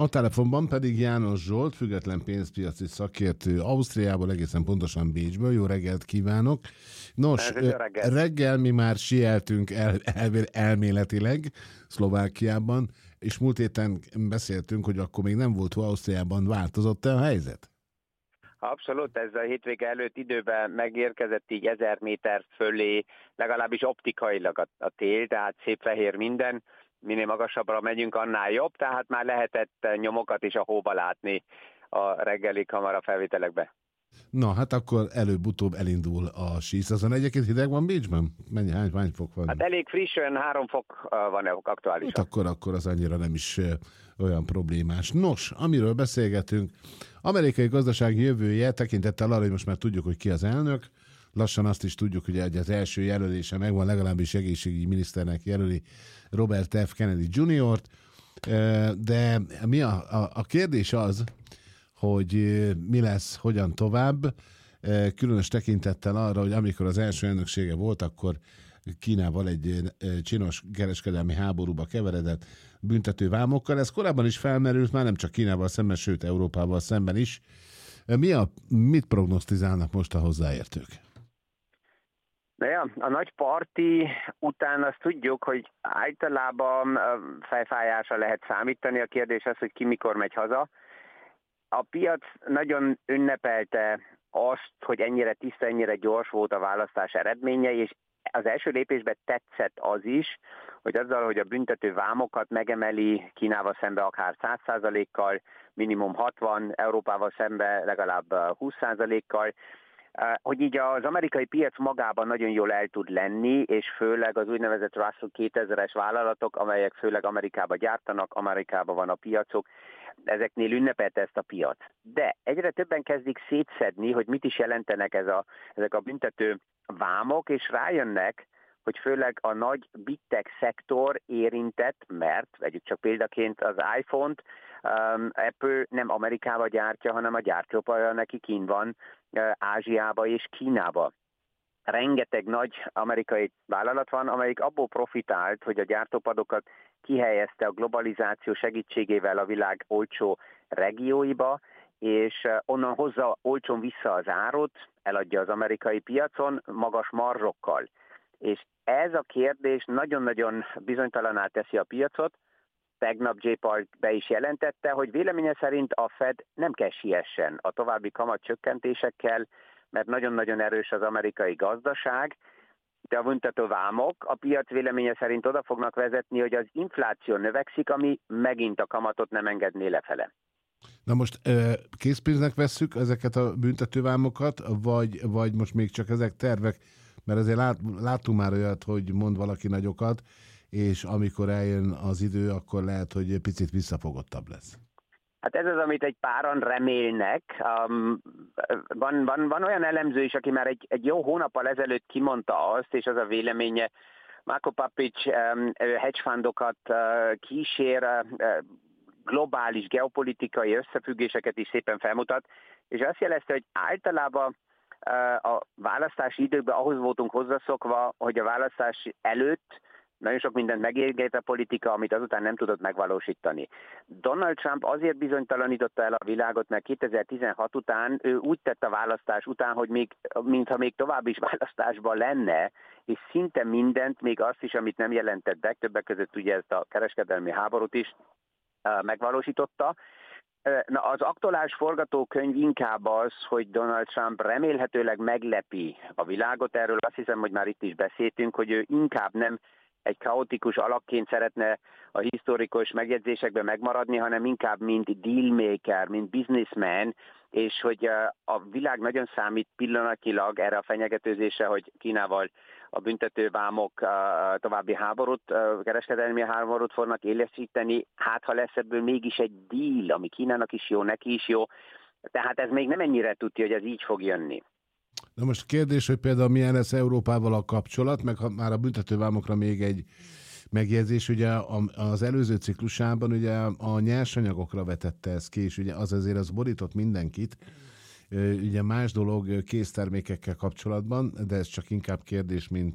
A telefonban pedig János Zsolt, független pénzpiaci szakértő Ausztriából, egészen pontosan Bécsből. Jó reggelt kívánok! Nos, reggel mi már sieltünk elméletileg Szlovákiában, és múlt héten beszéltünk, hogy akkor még nem volt Ausztriában. Változott-e a helyzet? Abszolút, ez a hétvége előtt időben megérkezett így 1000 méter fölé, legalábbis optikailag a tél, tehát szép fehér minden. Minél magasabbra megyünk, annál jobb, tehát már lehetett nyomokat is a hóba látni a reggeli kamera felvételekbe. Na, hát akkor előbb-utóbb elindul a síszezon. Egyébként hideg van Bécsben? Hány fok van? Hát elég frissen, 3 fok van aktuálisan. Hát akkor az annyira nem is olyan problémás. Nos, amiről beszélgetünk, amerikai gazdaság jövője tekintettel arra, hogy most már tudjuk, hogy ki az elnök, lassan azt is tudjuk, hogy az első jelölése megvan, legalábbis egészségügyi miniszternek jelöli Robert F. Kennedy Jr.-t, de a kérdés az, hogy mi lesz, hogyan tovább, különös tekintettel arra, hogy amikor az első elnöksége volt, akkor Kínával egy csinos kereskedelmi háborúba keveredett büntető vámokkal. Ez korábban is felmerült, már nem csak Kínával szemben, sőt Európával szemben is. Mit prognosztizálnak most a hozzáértők? A nagy parti után azt tudjuk, hogy általában fejfájásra lehet számítani. A kérdés az, hogy ki mikor megy haza. A piac nagyon ünnepelte azt, hogy ennyire tiszta, ennyire gyors volt a választás eredménye, és az első lépésben tetszett az is, hogy azzal, hogy a büntető vámokat megemeli Kínával szembe akár 100%-kal, minimum 60, Európával szembe legalább 20%-kal, hogy így az amerikai piac magában nagyon jól el tud lenni, és főleg az úgynevezett Russell 2000-es vállalatok, amelyek főleg Amerikába gyártanak, Amerikában van a piacok, ezeknél ünnepelte ezt a piac. De egyre többen kezdik szétszedni, hogy mit is jelentenek ezek a büntető vámok, és rájönnek, hogy főleg a nagy big tech szektor érintett, mert vegyük csak példaként az iPhone-t, Apple nem Amerikába gyártja, hanem a gyártópálya neki kint van, Ázsiába és Kínába. Rengeteg nagy amerikai vállalat van, amelyik abból profitált, hogy a gyártópadokat kihelyezte a globalizáció segítségével a világ olcsó regióiba, és onnan hozza olcsón vissza az árut, eladja az amerikai piacon magas marzsokkal. És ez a kérdés nagyon-nagyon bizonytalaná teszi a piacot. Tegnap Jay Powell be is jelentette, hogy véleménye szerint a Fed nem kell siessen a további kamatcsökkentésekkel, mert nagyon-nagyon erős az amerikai gazdaság, de a büntető vámok a piac véleménye szerint oda fognak vezetni, hogy az infláció növekszik, ami megint a kamatot nem engedné lefele. Na most készpénznek vesszük ezeket a büntetővámokat, vagy most még csak ezek tervek, mert azért láttunk már olyat, hogy mond valaki nagyokat, és amikor eljön az idő, akkor lehet, hogy picit visszafogottabb lesz. Hát ez az, amit egy páran remélnek. Van olyan elemző is, aki már egy jó hónappal ezelőtt kimondta azt, és az a véleménye, Marko Papic hedge fundokat kísér, globális geopolitikai összefüggéseket is szépen felmutat, és azt jelezte, hogy általában a választási időkben ahhoz voltunk hozzászokva, hogy a választás előtt nagyon sok mindent megérgett a politika, amit azután nem tudott megvalósítani. Donald Trump azért bizonytalanította el a világot, mert 2016 után ő úgy tett a választás után, hogy mintha még tovább is választásban lenne, és szinte mindent, még azt is, amit nem jelentett be, többek között ugye ezt a kereskedelmi háborút is megvalósította. Na, az aktuális forgatókönyv inkább az, hogy Donald Trump remélhetőleg meglepi a világot. Erről azt hiszem, hogy már itt is beszéltünk, hogy ő inkább nem egy kaotikus alakként szeretne a historikus megjegyzésekben megmaradni, hanem inkább mint dealmaker, mint businessman, és hogy a világ nagyon számít pillanatilag erre a fenyegetőzésre, hogy Kínával a büntetővámok további háborút, kereskedelmi háborút fognak élesíteni, hát ha lesz ebből mégis egy deal, ami Kínának is jó, neki is jó, tehát ez még nem ennyire tudja, hogy ez így fog jönni. Na most kérdés, hogy például milyen lesz Európával a kapcsolat, meg már a büntetővámokra még egy megjegyzés, ugye az előző ciklusában ugye a nyersanyagokra vetette ez ki, és ugye az azért az borított mindenkit, ugye más dolog késztermékekkel kapcsolatban, de ez csak inkább kérdés, mint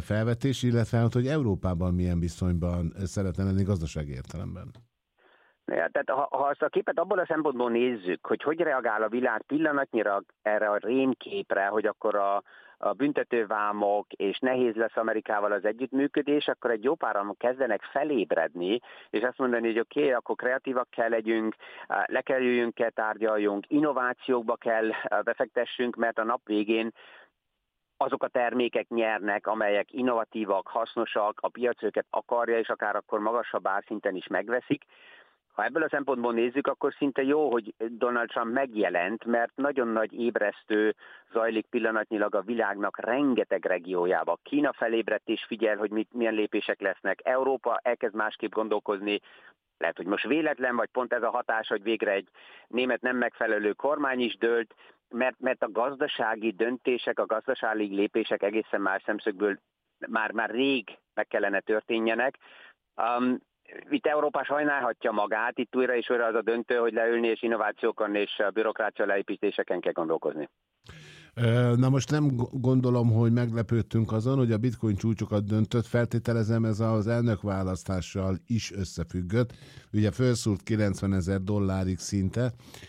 felvetés, illetve hogy Európában milyen viszonyban szeretne lenni gazdasági értelemben. Ja, tehát ha azt a képet abból a szempontból nézzük, hogy reagál a világ pillanatnyira erre a rémképre, hogy akkor a büntetővámok és nehéz lesz Amerikával az együttműködés, akkor egy jó páran kezdenek felébredni, és azt mondani, hogy oké, akkor kreatívak kell legyünk, le kell jöjjünk, kell tárgyaljunk, innovációkba kell befektessünk, mert a nap végén azok a termékek nyernek, amelyek innovatívak, hasznosak, a piac őket akarja, és akár akkor magasabb árszinten is megveszik. Ha ebből a szempontból nézzük, akkor szinte jó, hogy Donald Trump megjelent, mert nagyon nagy ébresztő zajlik pillanatnyilag a világnak rengeteg regiójába. Kína felébredt és figyel, hogy milyen lépések lesznek. Európa elkezd másképp gondolkozni. Lehet, hogy most véletlen, vagy pont ez a hatás, hogy végre egy német nem megfelelő kormány is dőlt, mert a gazdasági döntések, a gazdasági lépések egészen más szemszögből már rég meg kellene történjenek. Itt Európa sajnálhatja magát, itt újra és újra az a döntő, hogy leülni és innovációkon és a bürokrácia leépítéseken kell gondolkozni. Na most nem gondolom, hogy meglepődtünk azon, hogy a bitcoin csúcsokat döntött, feltételezem ez az elnökválasztással is összefüggött. Ugye felszúrt $90,000 szinte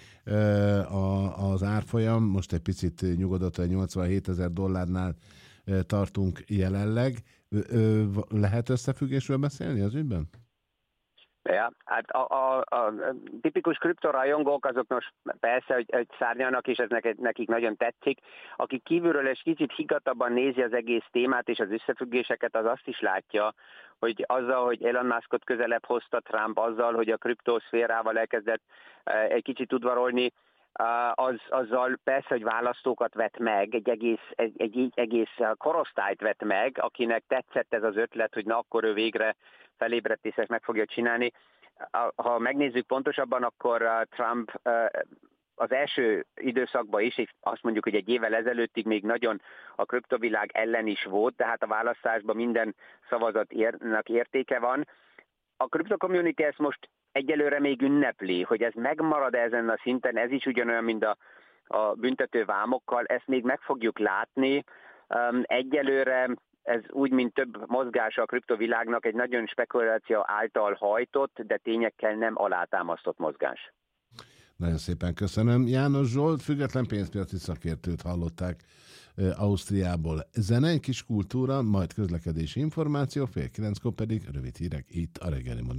az árfolyam, most egy picit nyugodott, hogy $87,000 tartunk jelenleg. Lehet összefüggésről beszélni az ügyben? Ja, hát a tipikus kriptorajongók azok most persze, hogy szárnyalnak, és ez nekik nagyon tetszik. Aki kívülről és kicsit higgadtabban nézi az egész témát és az összefüggéseket, az azt is látja, hogy azzal, hogy Elon Muskot közelebb hozta Trump, azzal, hogy a kriptoszférával elkezdett egy kicsit udvarolni, azzal persze, hogy választókat vett meg, egy egész korosztályt vett meg, akinek tetszett ez az ötlet, hogy na akkor ő végre felébredt és ezt meg fogja csinálni. Ha megnézzük pontosabban, akkor Trump az első időszakban is, és azt mondjuk, hogy egy évvel ezelőttig még nagyon a kriptovilág ellen is volt, tehát a választásban minden szavazatnak értéke van. A kripto community ezt most egyelőre még ünnepli, hogy ez megmarad ezen a szinten, ez is ugyanolyan, mint a büntető vámokkal, ezt még meg fogjuk látni. Egyelőre ez úgy, mint több mozgása a kriptovilágnak, egy nagyon spekuláció által hajtott, de tényekkel nem alátámasztott mozgás. Nagyon szépen köszönöm. János Zsolt, független pénzpiaci szakértőt hallották Ausztriából. Zene, egy kis kultúra, majd közlekedési információ, 8:30 pedig rövid hírek itt a Reggeli Monitoron.